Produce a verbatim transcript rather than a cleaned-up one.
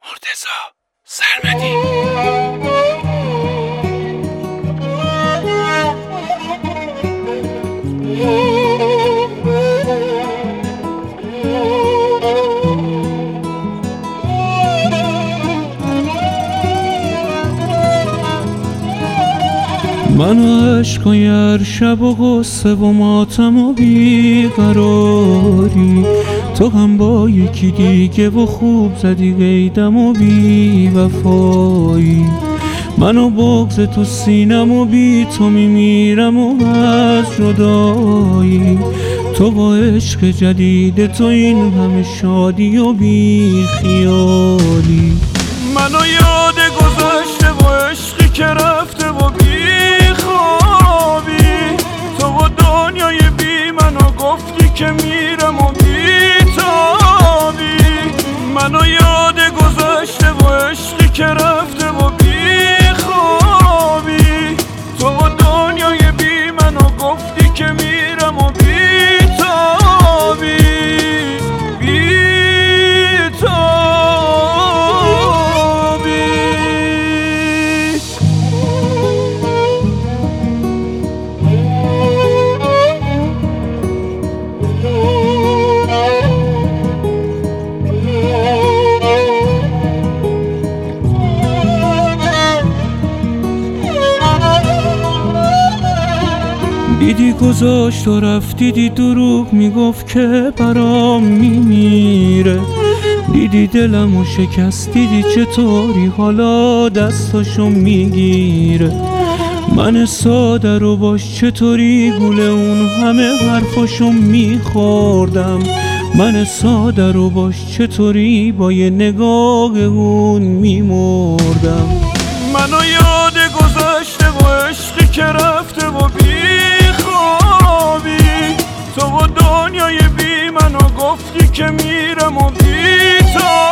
مرتضی سرمدی. من و عشقای هر شب و غصه و ماتم و بیقراری، تو هم با یکی دیگه و خوب زدی قیدم و بی وفایی. من و بغض تو سینم و بی تو میمیرم و از جدایی. تو با عشق جدید تو این همه شادی و بی خیالی. منو یاد گذشته و عشقی که رفته و بی خوابی. تو و دنیای بی منو گفتی که میرم و بی تابی. منو یاد گذشته و عشقی که رفته و بی خوابی. تو و دنیای بی منو گفتی که میرم و بی تابی. بی دیدی گذاشت و رفت، دیدی دروغ میگفت که برام میمیره. دیدی دلمو شکست، دیدی چطوری حالا دستاشو میگیره. من ساده رو باش چطوری گوله اون همه حرفاشو میخوردم. من ساده رو باش چطوری با یه نگاه اون میمردم. منو یاد گذشته و عشقی که رفته و بی خوابی. تو و دنیای بی منو گفتی که میرم و بی تا